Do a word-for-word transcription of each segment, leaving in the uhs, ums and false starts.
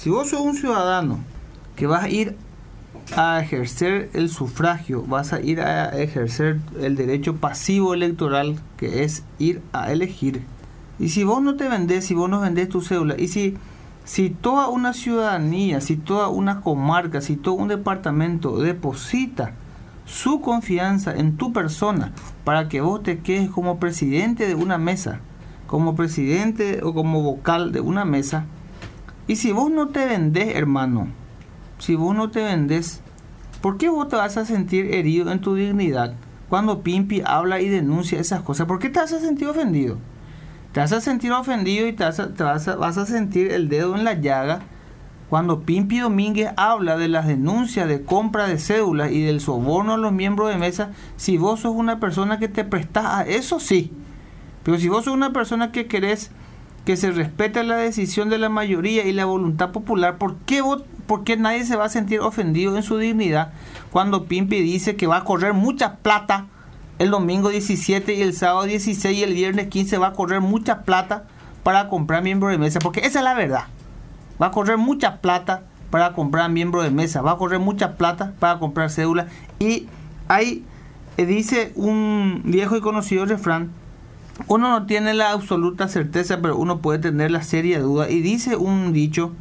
Si vos sos un ciudadano que vas a ir a ejercer el sufragio, vas a ir a ejercer el derecho pasivo electoral, que es ir a elegir. Y si vos no te vendés, si vos no vendés tu cédula, y si, si toda una ciudadanía, si toda una comarca, si todo un departamento deposita su confianza en tu persona para que vos te quedes como presidente de una mesa, como presidente o como vocal de una mesa, y si vos no te vendés, hermano, si vos no te vendés, ¿por qué vos te vas a sentir herido en tu dignidad cuando Pimpi habla y denuncia esas cosas? ¿Por qué te vas a sentir ofendido? Te vas a sentir ofendido y te vas a, te vas a, vas a sentir el dedo en la llaga cuando Pimpi Domínguez habla de las denuncias de compra de cédulas y del soborno a los miembros de mesa. Si vos sos una persona que te prestás a eso, sí. Pero si vos sos una persona que querés que se respete la decisión de la mayoría y la voluntad popular, ¿por qué, vos, por qué nadie se va a sentir ofendido en su dignidad cuando Pimpi dice que va a correr mucha plata el domingo diecisiete y el sábado dieciséis y el viernes quince va a correr mucha plata para comprar miembros de mesa? Porque esa es la verdad. Va a correr mucha plata para comprar miembros de mesa, va a correr mucha plata para comprar cédulas. Y ahí eh, dice un viejo y conocido refrán: uno no tiene la absoluta certeza, pero uno puede tener la seria duda. Y dice un dicho: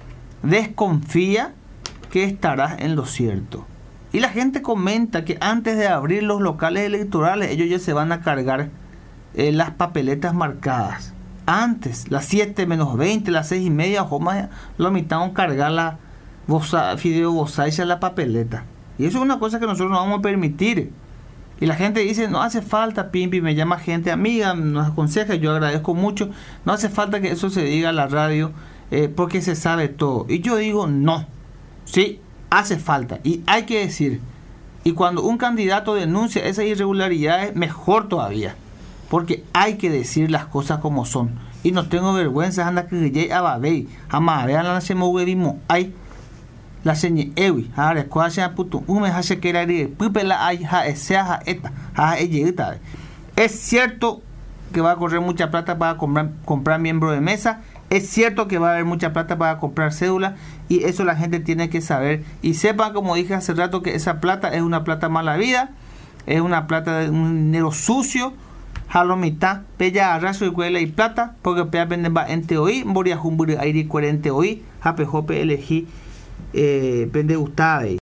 desconfía que estarás en lo cierto. Y la gente comenta que antes de abrir los locales electorales, ellos ya se van a cargar eh, las papeletas marcadas. Antes, las siete menos veinte, las seis y media, o más, lo mitad cargar la bosa, fideo bosaiza, la papeleta. Y eso es una cosa que nosotros no vamos a permitir. Y la gente dice: no hace falta, Pimpi, me llama gente amiga, nos aconseja, yo agradezco mucho, no hace falta que eso se diga a la radio eh, porque se sabe todo. Y yo digo: no, sí, hace falta y hay que decir. Y cuando un candidato denuncia esas irregularidades, mejor todavía, porque hay que decir las cosas como son. Y no tengo vergüenza, anda que llegué a babey, jamás vean la se movimos, hay la señe ewi, ahora cuál sea puto, un me hace que era de pupela hay ja sea ja eta, ja ella. Es cierto que va a correr mucha plata para comprar, comprar miembros de mesa. Es cierto que va a haber mucha plata para comprar cédula, y eso la gente tiene que saber. Y sepan, como dije hace rato, que esa plata es una plata mala vida, es una plata de un dinero sucio. Jalo mitad, pella arraso y cuela y plata, porque pella venden va ente hoy, moria jumburi airi cuarente hoy, jape jope elegí, eh, pende gustada.